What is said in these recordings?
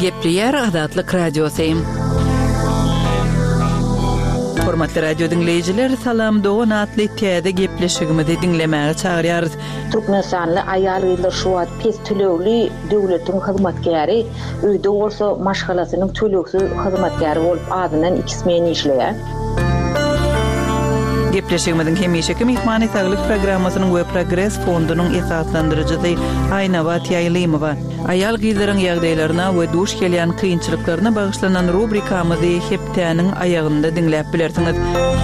Gepleyer Azatlyk Radiosyň. Hormatly radio dinleyijiler, salam Doğan atly täze gepleşigimizi dinlemäge çagyrýarys. Türkmenistanly aýal gyzlar şu wagt pes tölegli döwletiň hyzmatkary, öýde bolsa maşgalasynyň töleksiz hyzmatkary bolup adynan 2 men işleýär. Gepleşigimizin hemişeki mehmany saglyk programmasynyň we Progress fondunyň esaslandyrjysy Aýnawa Tiýaýlymowa aýal gyzlaryň ýagdaýlaryna we duş gelýän kynçylyklaryna bagyşlanan rubrikamyzy hepdäniň aýagynda dinläp bilersiňiz.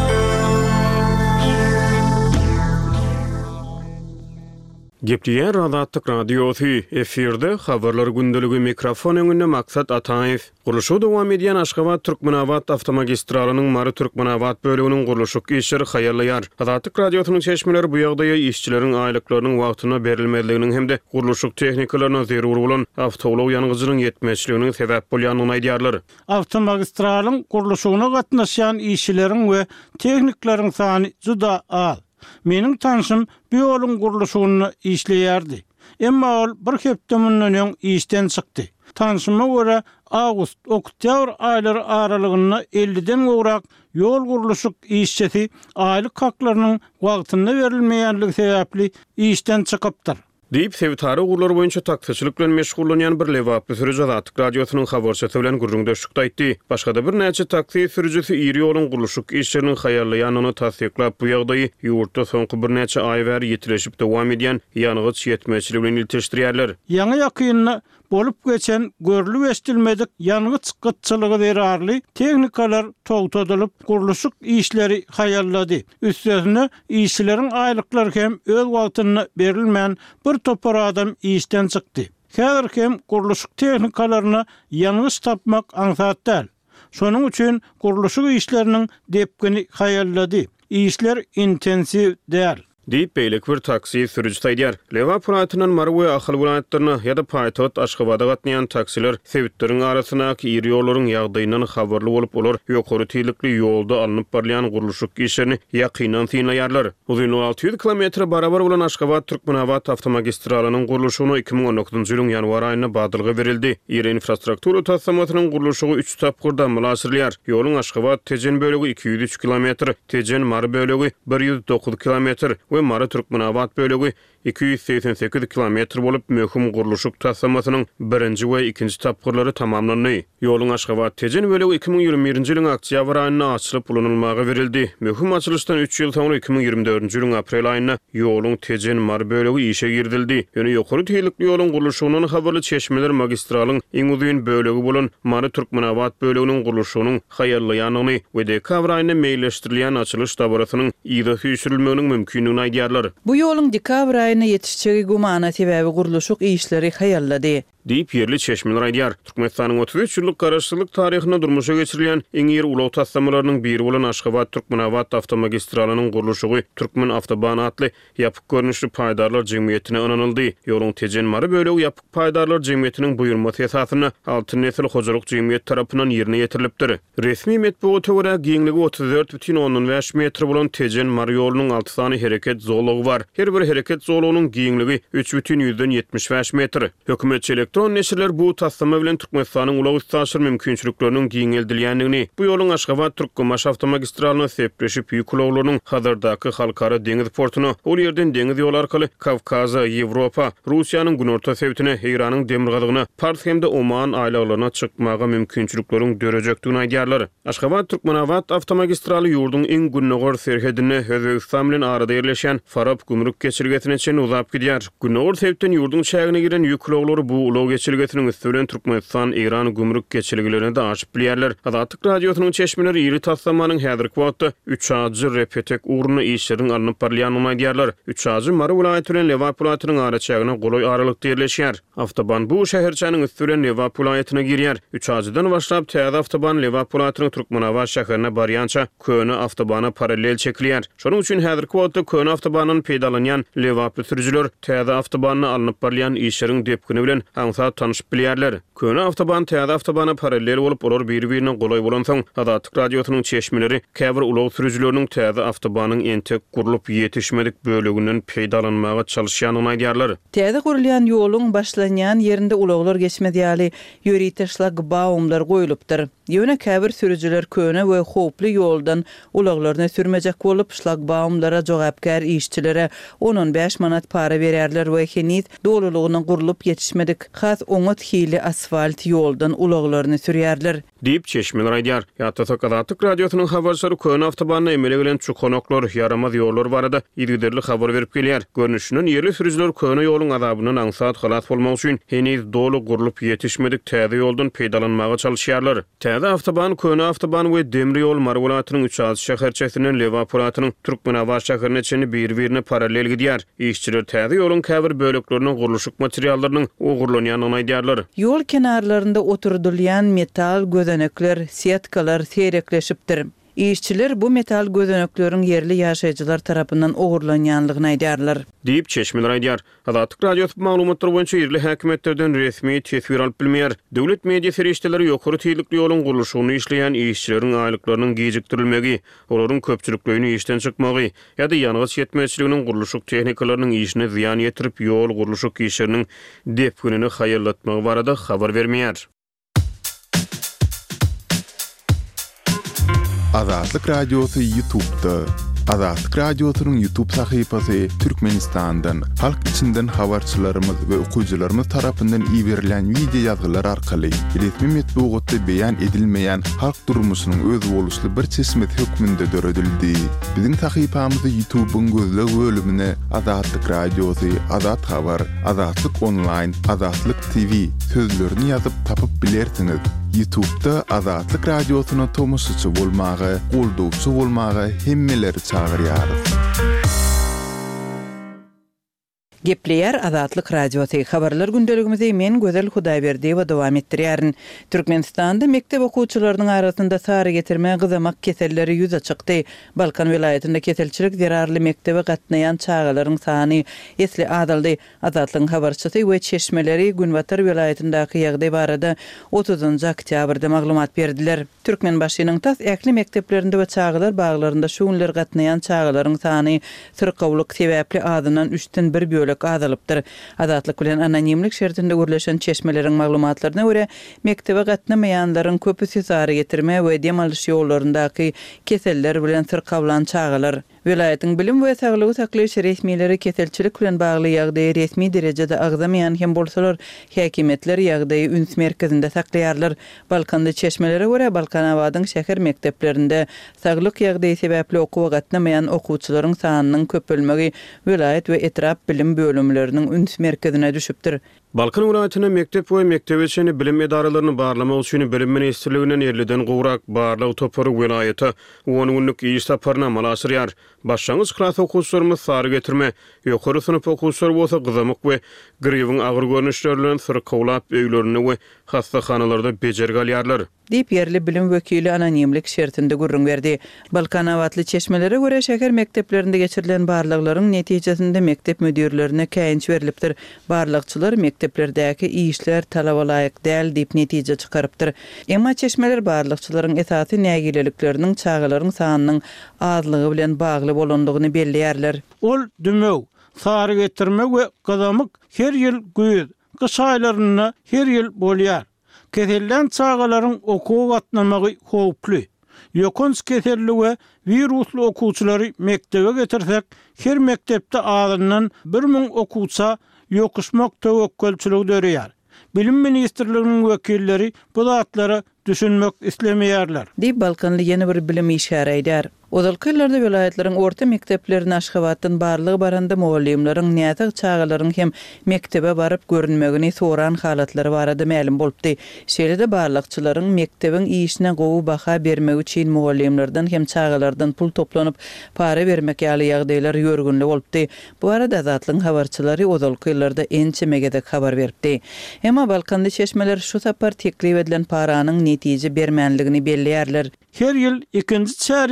Gepleýär Azatlyk Radiosy efirde habarlar gündeligi mikrofon öňünde Maksat Ataýew. Guruluşy dowam edýän Aşgabat Türkmenawat awtomagistralanyň Mary Türkmenawat böleginiň guruluşy işleri haýarlaýar. Azatlyk Radiosynyň çeşmeleri bu ýagdaýa işçilerin aýlyklarynyň wagtyna berilmezliginiň hemde guruluşy tehnikalaryna zerur bolan awtolog ýangyjynyň ýetmeçliginiň sebäp bolýanyny aýdýarlar. Awtomagistralalyň guruluşyna gatnaşan işçilerin we tehniklaryň sany juda az. Meniň tanşym bu ýolun guruluşyny işleýärdi. Emma ol bir hepdeminden öň işden çykdy. Tanşyma görä awgust, oktyabr aýlary aralygyna 50den gowrak ýol guruluşy işçisi aýlyk haklarynyň wagtyna berilmeýänligi sebäpli işden çykypdyr. Diýip sevtary gurulary boýunça taksyçylyk bilen meşgullanýan bir lewaply sürüji Azatlyk Radiosynyň habarçysy bilen gurrundaşykda aýtdy. Başga da bir näçe taksi sürüjisi iri ýoluň guruluşy işleriniň haýarlaýanyny tasdiklap bu ýagdaýy ýurtda soňky bir näçe aý bäri ýetileşip dowam edýän ýangyç ýetmeçiligi bilen ilişdirýärler. Ýaňy ýakyny bolup geçen görülüp estilmedik ýangyç gytçylygy derarly tehnikalar togtadylyp guruluşy işleri haýarlady. Üstüne işçileriň aýlyklary hem öz wagtyna berilmän bir topar adam işden çykdy. Häzir hem guruluşy tehnikalaryny ýangyç tapmak aňsat däl. Şonuň üçin guruluşy işleriniň depgini haýarlady. İşler intensiv däl. Diýip beýlik bir taksi sürüjisi aýdýar. Lewa puratynyň Mary we Ahal vilayatlaryna ýa-da paýtagat Aşgabada gatnaýan taksiler sebäpleriň arasyna iri ýollaryň ýagdaýyndan habarly bolup olar ýokary tiýlikli ýolda alınıp barlayan guruluşy işlerini ýakynan synlaýarlar. Uzun 600 km barabar bolan Aşgabat Türkmenawat awtomagistralanyň guruluşyny 2019-njy ýylyň ýanwar aýyna badylgy berildi. Ýer infrastruktura tasamatynyň guruluşy 3 tapgyrda mylashyrlýar. Ýoluň Aşgabat Tejen bölegi 203 km, Tejen Mary bölegi 109 km we Mary Türkmenawat bölegi 288 km bolup möhüm guruluşy tasamatynyň 1-nji we 2-nji tapgyrlary tamamlandy. Ýoluň Aşgabat Tejen bölegi 2021-nji ýylyň oktýabr aýyna açylyp ulanylmagy berildi. Möhüm açylışdan 3 ýyl soňra 2024-nji ýylyň aprel aýyna ýoluň Tejen Mary bölegi işe girdildi. Ýöne ýokary tiýlikli ýoluň guruluşynyň habarly çeşmeler magistralanyň iň uzun bölegi bolan Mary Türkmenawat böleginiň guruluşynyň haýarlaýanyny we dekabr aýyna meýilleşdirilýän açylış dabarasynyň ýa-da süýşürilmeginiň mümkinligini aýdýarlar. Bu ýoluň dekabr aýyna ýetişjegi gumana sebäbi guruluşy işleri haýarlady. Diýip ýerli çeşmeler aýdýar. Türkmenistanyň 33 ýyllyk garaşçylyk taryhyna durmuşa geçirilen iň ýer ulaw tassamalarynyň biri bolan Aşgabat Türkmenawat awtomagistralanyň guruluşy Türkmen Awtoban atly ýapyk görnüşli paýdarlar jemgyýetine onanyldy. Ýoluň Tejen Mary bölegi ýapyk paýdarlar jemgyýetiniň buýrulmasy esasyna 6 nesil hojalyk jemgyýet tarapyndan ýerine ýetirilipdir. Resmi metbuata görä geňligi 34,5 metr bolan Tejen Mary ýolunyň 6 sany hereket zolugy bar. Her bir hereket zolugynyň geňligi 3,75 metr. Hökümet elektron neşirler bu tassama bilen Türkmenistanyň ulaw üstaşyr mümkinçilikleriniň giňeldilýändigini, bu ýoluň Aşgabat Türkmenmaş awtomagistralalyna sepleşip ýük ulawlarynyň hazırdaky halkara deňiz portuny, ol ýerden deňiz ýol arkaly Kavkaza, Ýewropa, Russiýanyň günorta sebitine, Iranyň demir gazygyna, Pars hemde Oman aýlaklaryna çykmaga mümkinçilikleriň dörejakdygyny aýdýarlar. Aşgabat Türkmenawat awtomagistraly ýurduň iň günnägör serhedine Özbegistan bilen arada ýerleşen Farab gümrük geçirgesine çen uzap gidýär. Günnägör sebitden ýurduň şäherine giren ýük ulawlary bu ulaw geçirgesiniň üstünden Türkmenistan, İran gümrük geçirgilerini de açıp bilýärler. Azatlyk Radiosynyň çeşmeleri iri tassamanyň häzirki wagtda 3 ajy repetek uğruna işleriň alınıp barlaýanyny aýdýarlar. 3 ajy Mary vilayaty bilen Lewap vilayatynyň araçagyna goloý aralykda ýerleşýär. Awtoban bu şäherçäniň üstünden Lewap vilayatyna girýär. 3 ajydan başlap täze awtoban Lewap vilayatynyň Türkmenawat şäherine barýança köne awtobana paralel çekilýär. Şonuň üçin häzirki wagtda köne Köne awtobanynyň peýdalanýan lewaply sürüjüler täze awtobanyny alınıp barlayan işleriň depkini bilen haňsa tanyşyp bilýärler. Köne awtoban täze awtobana paralel bolup olar bir-birine golay bolan soň Adatyk radiosynyň çeşmeleri käbir ulaw sürüjüleriniň täze awtobanyň entek gurulyp ýetişmedik bölüginden peýdalanmaga çalışýanyny aýdýarlar. Täze gurulýan ýoluň başlanýan ýerinde ulawlar geçmedýäli ýöri şlagbaumlar goýulypdyr. Ýöne käbir sürüjüler köne we hoply ýoldan ulaglaryna sürmejek bolup şlagbaumlara jogapkär işçilere 10-15 manat para berýärler we henüz dolulugyny gurulup ýetişmedik. Has oňat hili asfalt ýoldan ulaglaryny sürýärler. Diýip çeşmeler aýdýar. Ýa-da Adatyk radiosynyň habarçylary köne awtobanyny emele bilen çukonoklar, ýaramaz ýollar barada ýerli habar berip gelýär. Görnüşinden ýerli sürüjüler köne ýoluň azabyndan aňsat halat bolmak üçin henüz dolu gurulup ýetişmedik täze ýoldan peýdalanmaga çalışýarlar. Täze awtoban köne awtoban we demir ýol marwulatynyň 3 şäherçesinden Lewapolatynyň Türkmenabat şäherine çeni bir-birine paralel gidýär. İşçiler täze ýoluň käbir bölekleriniň guruluşyk materiallarynyň ogurlanýanyny aýdýarlar. Ýol kenarlarynda oturdylýan metal gözenekler, siatkalar serekleşipdir. İşçiler bu metal gözenekleriň yerli ýaşaýjylar tarapyndan ogurlanýanlygyny aýdýarlar. Diýip çeşmeler aýdýar. Adatyk radiosyny maglumatlary boýunça yerli häkimetlerden resmi tesbir alyp bilmeýär. Döwlet media serişdeleri ýokary teýlikli ýoluň guruluşyny işleýän işçileriň aýlyklarynyň gejikdirilmegi, olaryň köpçüliklerini işden çykmagy ýa-da ýalňyz ýetmezçiliginiň guruluşyk tehnikalarının işine ziýan ýetirip ýol guruluşyk işleriniň depkinini haýırlatmagy barada habar bermeýär. Azatlyk radiosu YouTube'da. Azatlyk radiosynyň YouTube sahypasy Türkmenistandan, halk içinden habarçylarymyz we okuwçylarymyz tarapyndan ýiberilen video ýazgylar arkaly resmi metbuatda beýan edilmeýän halk durmuşynyň öz boluşly bir çeşmet hökmünde döredildi. Biziň sahypamyzy YouTube'un gözle bölümine Azatlyk radiosu, Azat habar, Azatlyk online, Azatlyk TV sözlerini ýazyp tapyp bilersiňiz. YouTube'da Azatlyk radiosyna tomoşçy bolmagy, goldowçy bolmagy hemmeleri çağırýar. Gepleýär Azatlyk radiosyny habarlar gündeligimizi men Gözel Hudaýberdi we dowam etdirýärin. Türkmenistanda mektep okuwçylarynyň arasynda sary getirme gyzamak keselleri ýüze çykdy. Balkan vilayetinde keselçilik zerarly mektebe gatnaýan çağalaryň sany esli adaldy. Azatlyk habarçysy we çeşmeleri Günbatar vilayetindaky ýagdaý barada 30 oktýabrda maglumat berdiler. Türkmen başynyň tas äkli mekteplerinde we çağalar baglarynda şu günler gatnaýan çağalaryň sany sırkawlyk sebäpli adynan 3den 1 bölek azalypdyr. Azatlyk bilen anonimlik şertinde görleşen çeşmeleriň maglumatlaryna görä mektebe gatnamaýanlaryň köpüsi sary getirme we dem alyş ýollaryndaky keseller bilen sırkawlan çağalar. Vilayetiň bilim we saglygy saklaýyş resmileri keselçilik bilen bagly ýagdaýy resmi derejede agzamaýan hem bolsalar häkimetler ýagdaýy üns merkezinde saklaýarlar. Balkanda çeşmelere görä Balkanawadyň şäher mekteplerinde saglyk ýagdaýy sebäpli okuwa gatnamaýan okuwçylaryň sanynyň köpelmegi vilayet we etrap bilim bölümleriniň üns merkezine düşüpdir. Balkan vilayetine mektep we mektebeçeni bilim edaralaryny barlamak üçin bilim ministrliginden ýerliden gowrak barlyk topory vilayete 10 günlük iş saparyna malaşyrýar. Başlangyç klas okuwçylarymyz sary getirme, ýokary synyp okuwçylary bolsa gyzamak we griwiň agyr görnüşleri bilen syrkawlap öýlerini we hastahanalarda bejerge alýarlar. Diýip yerli bilim wekili anonimlik şertinde gurrun berdi. Balkanawatly çeşmelere görä şäher mekteplerinde geçirilen barlyklaryň netijesinde mektep müdirlerine käýinç berilipdir. Barlykçylar mekteplerdäki işler talaba laýyk däl diýip netije çykarypdyr. Emma çeşmeler barlykçylaryň esasy nägilelikleriniň çağalaryň sanynyň azlygy bilen bagly bolandygyny belliýärler. Ol dümew, sary getirme we gyzamak her ýyl güýz, kış aýlaryna her ýyl bolýar. Kesellen çağalaryň okuw gatnamagy howply. Ýokons keselli we virusly okuwçylary mektebe getirsek, her mektepde azyndan 1000 okuwça ýokuşmak tewekkelçiligi dörýär. Bilim ministrliginiň wekilleri bu zatlary düşünmek islemeýärler. Diýip Balkanly ýene bir bilim işare edýär. Ozalkyllarda vilayetleriň orta mekteplerini Aşgabatdan barlygy baranda muallimlaryň näzak çağalaryň hem mektebe baryp görünmegini soran halatlary barada ma'lum bolupdy. Şeýle-de barlykçylaryň mektebiň işine gowy baha bermek üçin muallimlerden hem çağalardan pul toplanyp para bermek ýaly ýagdaýlar ýörgünli bolupdy. Bu arada Azatlyň habarçylary ozalkyllarda ençe megedek habar beripdi. Emma Balkanda çeşmeler şu sapar teklip edilen paranyň netije bermänligini belliýärler. Her ýyl 2-nji çäreýek başy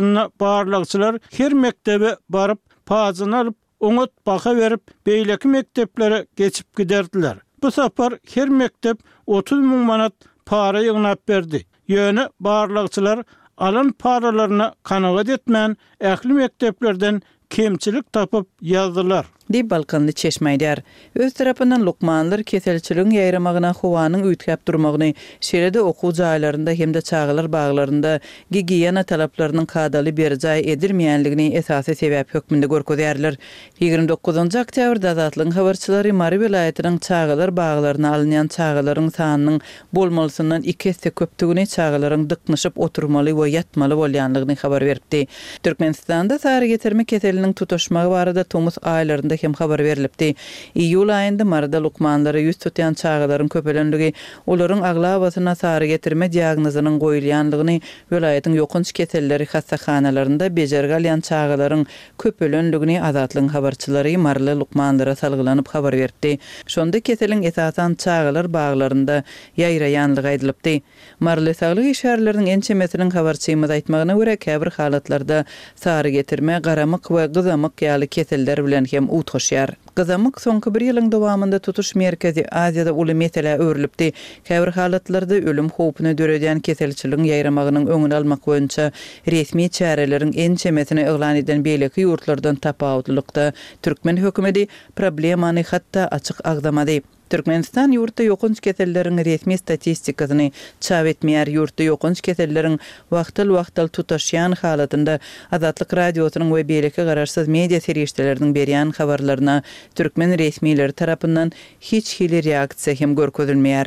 başyna barlagçylar her mektebe baryp pazyn alyp oňat baka berip beýleki mekteplere geçip giderdiler. Bu sapar her mektep 30 000 manat para ýygnap berdi. Ýöne barlagçylar alan paralaryna kanagat etmän ähli mekteplerden kemçilik tapıp yazdılar. Di Balkanlı Çeşmeýdär. Öz tarapyndan Lukmanlar keselçiligiň ýaýramagyna howanyň üýtgäp durmagyny, şerede okuw jaýlarynda hemde çağılar baglarynda gigiyena talaplarynyň kadaly berjaý edilmeýänligini esasy sebäp hökmünde görkezýärler. 29 oktýabrda Azatlygyň habarçylary Mary vilayatynyň çağılar baglaryna alynýan çağılaryň sanynyň bolmalysyndan 2 hesse köpdigini çağılaryň dıknyşyp oturmaly we ýatmaly bolýanlygyny habar berdi. Türkmenistanda sary getirme keseliniň tutuşmagy barada Tomus aýlarynda hem habar berilipdi. İýul aýynda Marda Lukmanlary ýüz tutýan çağılaryň köpelenligi olaryň aglabasyna sary getirme diagnozynyň goýulýanlygyny vilayatyň ýokunç keselleri hassahanalarynda bejerge alýan çağılaryň köpelenligini Azatlygyň habarçylary Marda Lukmanlara salgylanyp habar berdi. Şonda keseliň esasan çağılar baglarynda ýaýraýanlygy aýdylypdy. Marda saglyk işärleriniň ençemesiniň habarçymyz aýtmagyna görä käbir halatlarda sary getirme, garamyk we gyzamyk ýaly keseller bilen hem utgaşýar. Gyzamyk soňky 1 ýylyň dowamında tutuş merkezi Aziýada uly mesele öwrülipdi. Käbir halatlarda ölüm howpuny döredýän keselçiligiň ýaýramagynyň öňüni almak boýunça resmi çäreleriň ençemesini eglan eden beýleki ýurtlardan tapawutlykda türkmen hökümeti problemany hatda açyk agdamady. Türkmenistan ýurtda ýokunç keselleriň resmi statistikasyny çap etmeýär. Ýurtda ýokunç keselleriň wagtal tutaşýan halatynda Azatlyk radiosynyň we beýleki gararsyz media serişdeleriniň berýän habarlaryna türkmen resmileri tarapyndan hiç hili reaksiýa hem görkezilmeýär.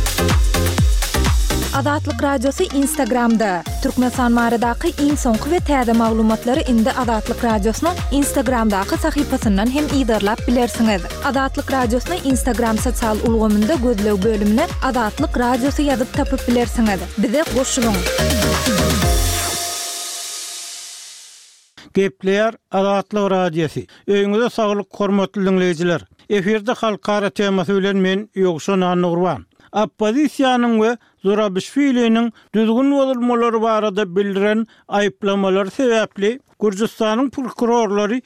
Azatlyk radiosu Instagramda. Türkmenistan baradaky iň soňky we täze maglumatlary indi Azatlyk radiosynyň Instagramdaky sahypasyndan hem ýygyrlap bilersiňiz. Azatlyk radiosyny Instagram sosial ulgamynda gözlew bölümine Azatlyk radiosu ýazyp tapyp bilersiňiz. Bize goşulyň. Gepler Azatlyk radiosu. Öňüňizde saglyk hormatly dinleýijiler. Eferde halkara temasy bilen men Ýogşan Anurwan. Oppozisiýanyň we Zurabishviliň düzgün bolmolary barada bildiren aýplamalar sebäpli Gürjistanyň prokurorlary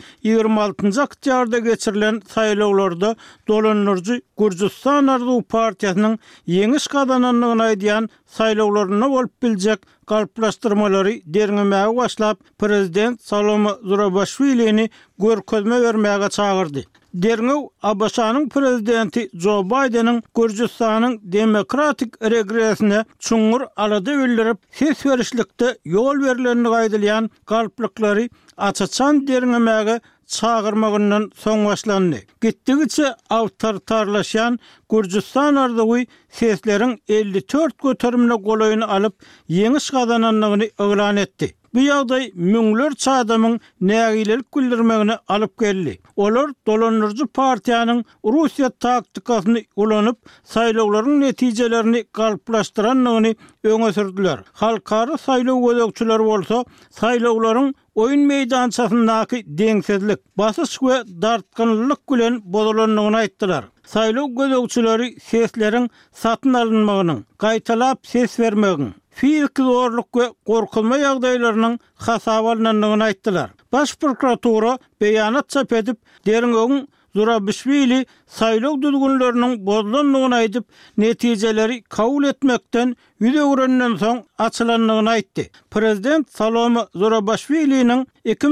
26 oktýarda geçirilen saýlawlarda dolanyrjy Gürjistan Arzuw partiýasynyň ýeňiş kazananlygyny aýdýan saýlawlaryna bolup biljek galplaşdyrmalary derňemäge başlap prezident Salom Zurabishviliň görkezme bermäge çagyrdy. Derňew Abaşanyň prezidenti Joe Biden'ın Gürjistanyň demokratik regresine çuňur alada bildirip ses berişlikde ýol berilenini gaýdylýan galplyklary açaçan derňemäge çağırmagyndan soň başlandy. Gitdigiçe awtoritarlaşan Gürjistan arzuwy sesleriň 54 göterimine golaýyny alyp ýeňiş kazananlygyny eglan etdi. Bu ýagdaý müňlerçe adamyň nägilelik bildirmegine alyp geldi. Olar dolanyrjy partiýanyň Russiýa taktikasyny ulanyp saýlawlaryň netijelerini galplaşdyranlygyny öňe sürdiler. Halkara saýlaw gözekçiler bolsa saýlawlaryň oyun meydançasyndaky deňsizlik, basyş we dartgynlyk bilen bozalanlygyny aýtdylar. Saýlaw gözekçileri sesleriň satyn alynmagynyň, gaýtalap ses bermegiň, fizik zorluk we gorkulma ýagdaýlarynyň hasaba alynanlygyny aýtdylar. Baş prokuratura beýanat çap edip, derňeň Zurabishvili saýlaw düzgünleriniň bozulanlygyny aýdyp, netijeleri kabul etmekden ýüze görenden soň açylanlygyny aýtdy. Prezident Salom Zurabishviliň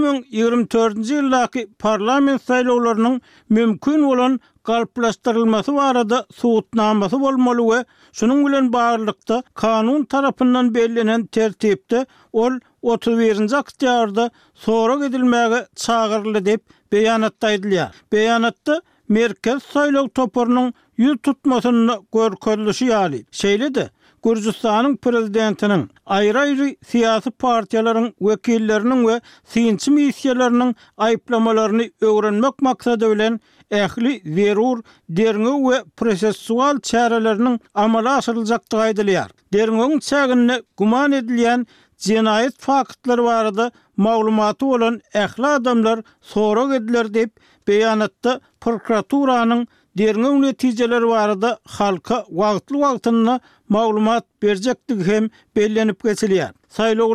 2024-nji ýyldaky parlament saýlawlarynyň mümkin bolan galplaşdyrylmasy barada suwutnamasy bolmaly we şunuň bilen barlykda kanun tarapyndan belgilenen tertipde ol 31-nji oktýarda sora gidilmäge çagyrly dep beýanatda aýdylýar. Beýanatda merkez saýlaw toparynyň ýüz tutmasyny görkezilişi ýaly. Şeýle-de Gürjistanyň prezidentiniň aýry-aýry siýasy partiýalaryň wekilleriniň we synçy missiýalarynyň aýplamalaryny öwrenmek maksady bilen ähli zerur derňew we prosessual çäreleriniň amala aşyryljakdygy aýdylýar. Derňeň çägine guman edilýän jinayet faktlary barada maglumaty bolan ähli adamlar sorag ediler dep beýanatda prokuraturaның derňew netijeleri barada halka wagtly-wagtyna maglumat berjektigi hem bellenip geçilýär. Saýlawlar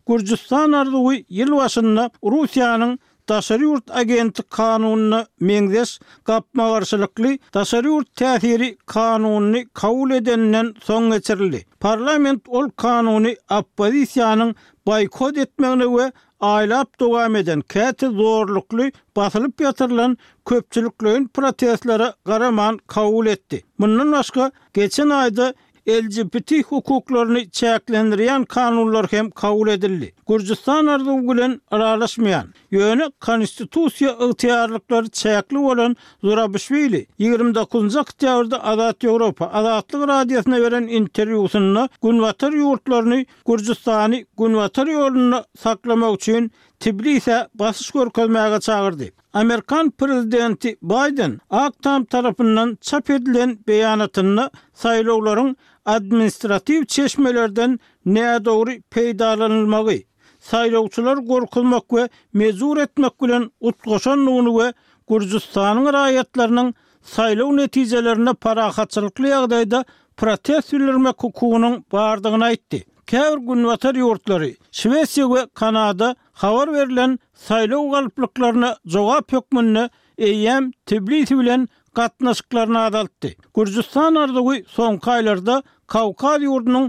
Gürcistan arduwy ýyl başynda Russiýanyň Daşary ýurt agentlik kanunyna meňzeş gapma garşylykly daşary ýurt täsiri kanunyny kabul edenden soň geçirildi. Parlament ol kanuny oppozisiýanyň boykot etmegine we aýlap dowam eden käte zorlukly basylyp ýatyrylan köpçüliklerin protestlara garaman kabul etdi. Bundan başga geçen aýda LGBT hukuklaryny çäklendirýän kanunlar hem kabul edildi. Gürcistan arduwy bilen aralaşmaýan, ýöne konstitusiýa ygtyýarlyklary çäkli bolan Zurabishvili 29 oktýabrda Azat Ýewropa Azatlyk radiosyna beren interwýusynda Günwatar ýurtlaryny Gürcistany Günwatar ýoluny saklamak üçin Tbilisi'e basış görkezmäge çağırdı. Amerikan prezidenti Biden Aktam tarafından çap edilen beýanatyny saýlawlaryň administrativ çeşmelerden näme dogry peýdalanylmagy, saýlawçylar gorkulmak we mezur etmek bilen utgaşanlygyny we Gürcistanyň raýatlarynyň saýlaw netijelerine parahatçylykly ýagdaýda protest bildirmek hukugynyň bardygyny aýtdy. Käbir Günwatar ýurtlary Şwesiýa we Kanada habar berilen saýlaw galyplyklaryna jogap hökmünde eýem Tbilisi bilen gatnaşyklaryna adaltdy. Gürcistan arduwy soňky aýlarda Kawkaz ýurdunyň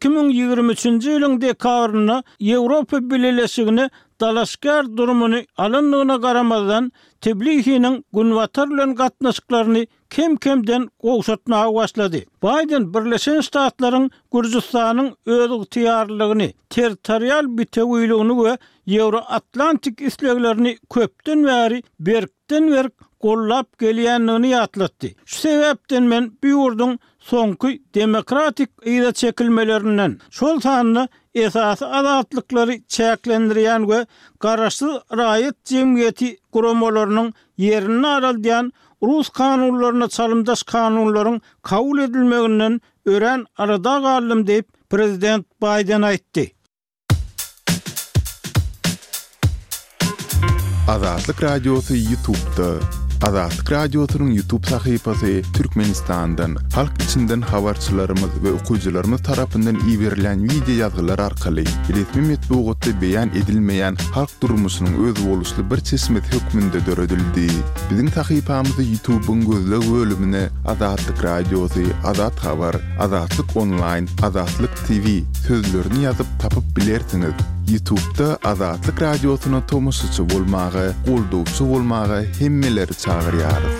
2023-nji ýylyň dekabryna Ýewropa Birleşigine dalaşgar durumuny alyndygyna garamadan Tbilisiň Günwatar bilen gatnaşyklaryny kem-kemden gowşatmaga başlady. Biden Birleşen Ştatlaryň Gürcistanyň öz ygtyýarlygyny, territorial bitewýligini we Euro-Atlantik isleglerini köpden bäri berkden berk gollap gelýänligini ýatlatdy. Şu sebäpden men bu ýurduň soňky demokratik ýa çekilmelerinden şol sanyny esasy azatlyklary çäklendirýän we garaşsyz raýat jemgyýeti guramalarynyň ýerini araldaýan Rus kanunlaryna çalymdaş kanunlaryň kabul edilmeginden ören arada galdym diýip prezident Biden aýtdy. Azatlyk Radiosu YouTube'da. Azatlyk Radiosu'nun YouTube sahypasy Türkmenistan'dan, halk içinden habarçylarymyz we okuwçylarymyz tarapyndan iýerilen video ýazgylar arkaly resmi metbuatda beýan edilmeýän halk durmuşynyň öz boluşly bir çeşmet hökmünde döredildi. Biziň sahypamyzy YouTube'un gözleg bölümine Azatlyk Radiosu, Azat Habar, Azatlyk Online, Azatlyk TV sözlerini ýazyp tapyp bilersiňiz. YouTube'da Azatlyk Radiosu'na tomusçy bolmagy, goldowçy bolmagy hemmeleri çağırýarys.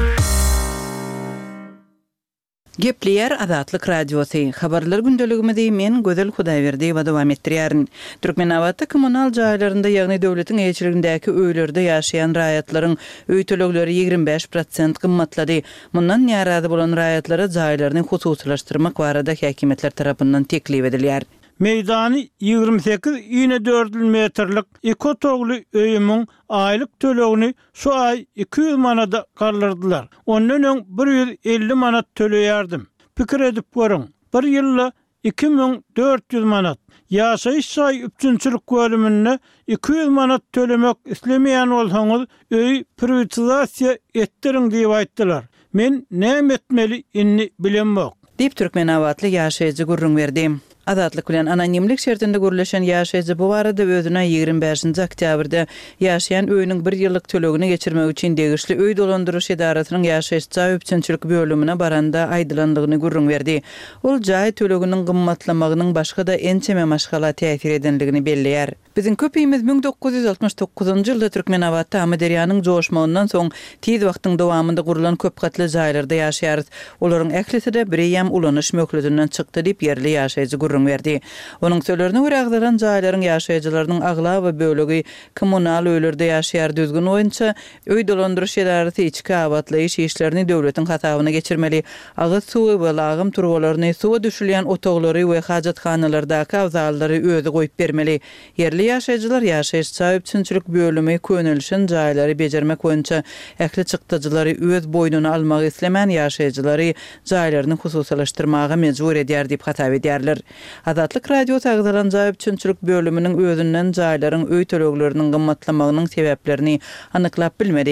Gepleýär Azatlyk Radiosu. Habarlar gündeligimizde men Gözel Hudaýberdi we dowam etdirýärin. Türkmenawatda kommunal jaýlarynda ýagny döwletiň eýçiligindäki öýlerde ýaşaýan raýatlaryň öýtölekleri 25% gymmatlady. Mundan ýarazy bolan raýatlara jaýlaryny hususlaşdyrmak barada häkimetler tarapyndan teklip edilýär. Meydany 28,4 metrlik ekotogly öýümiň aýlyk tölegini şu ay 200 manada galdyrdylar. Ondan öň 150 manat töleýärdim. Pikir edip görüň. Bir ýylda 2400 manat. Ýaşaýyş şaý üçünçilik bölümine 200 manat tölemek islemeýän bolsaňyz öý privatizatsiýa etdiriň diýip aýtdylar. Men näme etmeli inni bilenmek. Diýip Türkmenawatly ýaşaýjy gurrun berdi. Azatlyk bilen anonimlik şertinde gürleşen ýaşaýjy bu barada özüne 25 oktýabrda ýaşaýan öýüniň 1 ýyllyk tölegini geçirmek üçin degişli öý dolandyryş edarasynyň ýaşaýyşça üçünçilik bölümine baranda aýdylandygyny gurrun berdi. Ol jaý töleginiň gymmatlamagynyň başga da ençeme maşgala täsir edenligini belleýär. Biziň köpüýimiz 1969-njy ýylda Türkmenawatda Amaderýanyň joşmagyndan soň tiz wagtyň dowamında gurulan köp gatly jaýlarda ýaşaýarys. Olaryň ählisi-de birem ulanyş möklüdinden çykdy diýip ýerli ýaşaýjy gurrun berdi. Onuň sözlerine görä agdaran jaýlaryň ýaşaýjylarynyň agla we bölegi kommunal öýlerde ýaşaýar düzgün boýunça öý dolandyryş edarasy içki abatlaýyş işlerini döwletiň hatabyna geçirmeli. Agyz suwy we lagym turbalaryny suwa düşülýän otoglary we hajatxanalardaky awzallary özü goýup bermeli. Yerli ýaşaýjylar ýaşaýyşça üçünçilik bölümi könülşin jaýlary bejermek boýunça ähli çykdyjylary öz boýnuna almagy islemen ýaşaýjylary jaýlaryny hususlaşdyrmaga mejbur edýär diýip hatap edýärler. Azatlyk Radiosu agdaran jaý üçünçilik bölüminiň özünden jaýlaryň öý tölegleriniň gymmatlamagynyň sebäplerini anyklap bilmedi.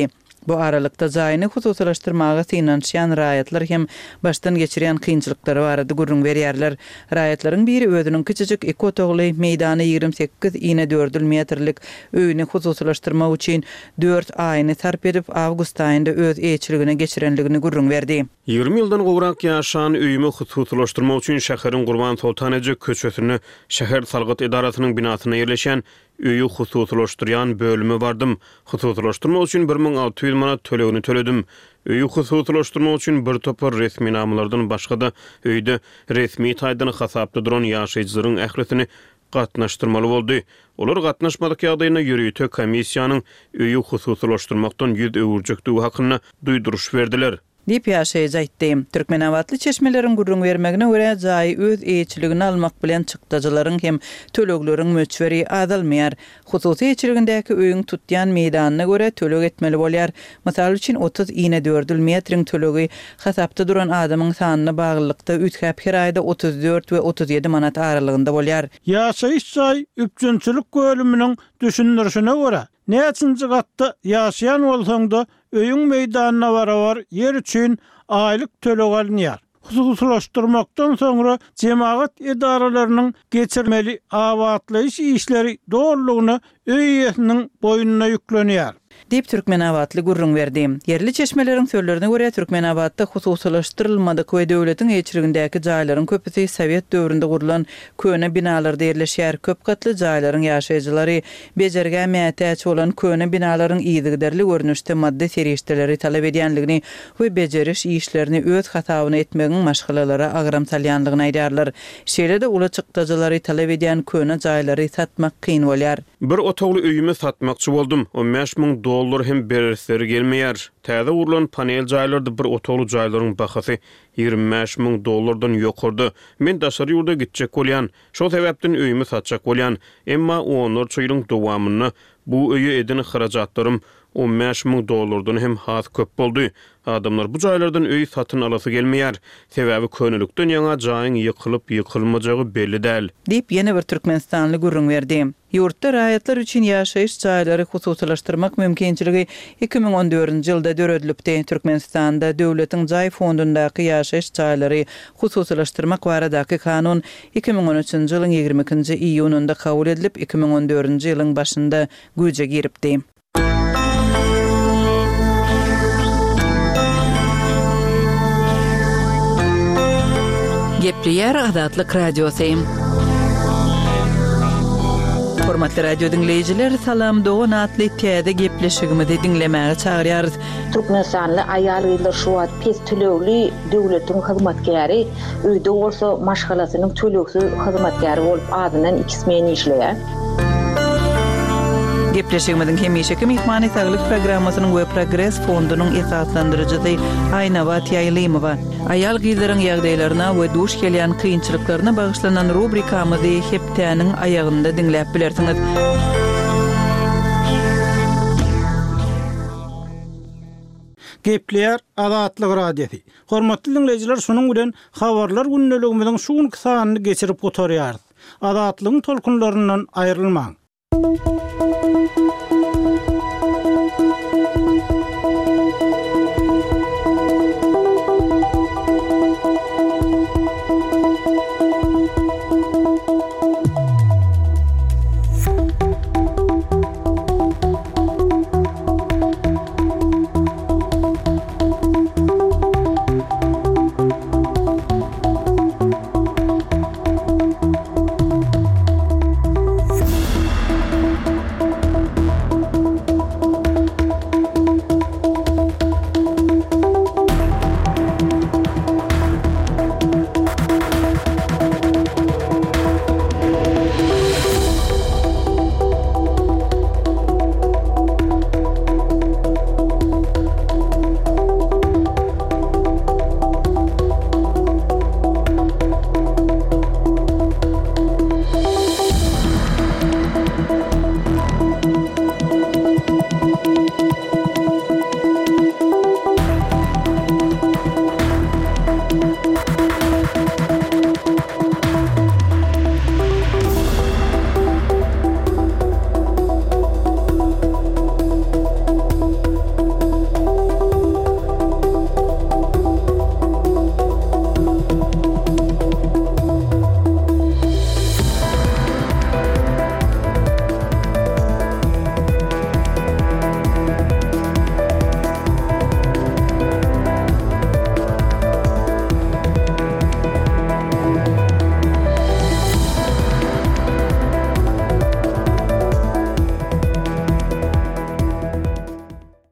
Bu aralykda jaýyny hususlaşdyrmaga synanşýan raýatlar hem başdan geçirýän kynçylyklary barada gurrun berýärler. Raýatlaryň biri özüniň kiçijik eki otogly meýdany 28 ine 4 metrlik öýüni hususlaşdyrmak üçin 4 aýyny sarp edip awgust aýynda öz eçiligine geçirenligini gurrun berdi. 20 ýyldan gowrak ýaşan öýümi hususlaşdyrmak üçin şäheriň Gurban Sultan Eje köçesini şäher salgyt idarasynyň binasyna ýerleşen öýü hususlaşdyrýan bölümi bardım. Hususlaşdyrmak üçin 1600 manat tölegini töledim. Öýü hususlaşdyrmak üçin bir topar resmi namlardan başga da öýde resmi taýdany hasapda duran ýaşaýjylaryň ählisini gatnaşdyrmaly boldy. Olar gatnaşmadyk ýagdaýyna ýürüýte komissiýanyň öýü hususlaşdyrmakdan ýüz öwürjekdigi hakyna duýduruş berdiler. Dip ýaşaýjy aýtdy. Türkmenawatly çeşmeleriň gurrun bermegine görä jaý öz eýçiligini almak bilen çykdajaryň hem tölegleriň möçberi azalmaýar. Hususy eýçiligindäki öýüň tutýan meýdanyna görä töleg etmeli bolýar. Mysal üçin 30 ine 4 metriň tölegi hasapda duran adamyň sanyna baglykda ütkap her aýda 34 we 37 manat aralygynda bolýar. Ýaşaýyş jaý üçinçilik bölüminiň düşünürşine görä näçinji gatda ýaşaýan bolsaň-da öýüň meýdanyna barabar yer üçin aýlyk töleg alınýar. Hususlaşdyrmakdan soňra jemaat idaralarynyň geçirmeli awatlaýyş işleri doğrulugyny öýüniň boýununa ýüklenýär. Dip Türkmenawatly gurrun berdi. Yerli çeşmeleriň sözlerine görä Türkmenawatda hususlaşdyrylmadyk we döwletiň eýçiligindäki jaýlaryň köpüsi Sowet döwründe gurulan köne binalarda ýerleşýär. Köp gatly jaýlaryň ýaşaýjylary bejerge mätäç bolan köne binalaryň ýygyderli görnüşde madde serişdeleri talap edýänligini we bejeriş işlerini öz hatawyny etmegiň maşgalalara agram salýanlygyny aýdarlar. Şeýle-de ula çykdajylary talap edýän köne jaýlary satmak kyn bolýar. Bir otogly öýümi satmakçy boldum. $15,000 hem beresleri gelmeýär. Täze urulan panel jaýlarda bir otogly jaýlaryň bahasy $25,000-dan ýokurdy. Men daşary ýurda gitjek bolýan. Şol sebäpden öýümi satjak bolýan. Emma onlar çyryň dowamyny bu öýe edin harajatlarym $15,000-dan hem has köp boldy. Adamlar bu jaýlardan öý satyn alasy gelmeýär. Sebäbi könülükden ýaňa jaýyň ýykylyp ýykylmajagy belli däl. Dip ýene bir Türkmenistanly gurrun berdi. Ýurtda raýatlar üçin ýaşaýyş jaýlary hususlaşdyrmak mümkinçiligi 2014-nji ýylda döredilipdi. Türkmenistanda döwletiň jaý fondundaky ýaşaýyş jaýlary hususlaşdyrmak baradaky kanun 2013-nji ýylyň 22-nji iýununda kabul edilip 2014-nji ýylyň başynda güýje giripdi. Gepliýär Adatlyk radiosu. Hormatly radio dinleyijiler, salam dogan atly täze gepleşigimizi dinlemäge çagyrýarys. Türkmenistanly aýal ýyllar şu wagt pes tölegli döwletiň hyzmatkäri, öýde bolsa maşgalasynyň töleksiz hyzmatkäri bolup adyndan 2 men işleýär. Gepleşigimiziň hemişeki mehmany saglyk programmasynyň we progress fondunyň esaslandyrjysy Aýnawat Ýaýlymowa. Aýal gyzlaryň ýagdaýlaryna we duş gelýän kynçylyklaryna bagyşlanan rubrikamyzy hepdäniň aýagynda dinläp bilersiňiz. Gepleýär Adatlyk radiosu. Hormatly dinleyijiler, şonuň bilen habarlar günneligimiziň şuň kysanyny geçirip oturýar. Adatlygyň tolkunlaryndan aýrylmaň.